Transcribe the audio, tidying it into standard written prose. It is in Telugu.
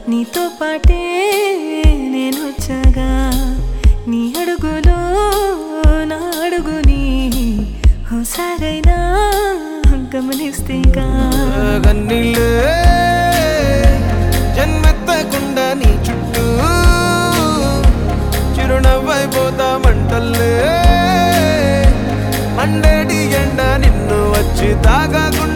నీతో పాటే నేను వచ్చాగా నీ అడుగులో నా అడుగుని హోసాగైనా గమనిస్తేగా గన్నీళ్ళే జన్మెత్తకుండా నీ చుట్టూ చిరునవ్వైపోతా మంటల్లే మండేటి ఎండ నిన్ను వచ్చి తాగకుండా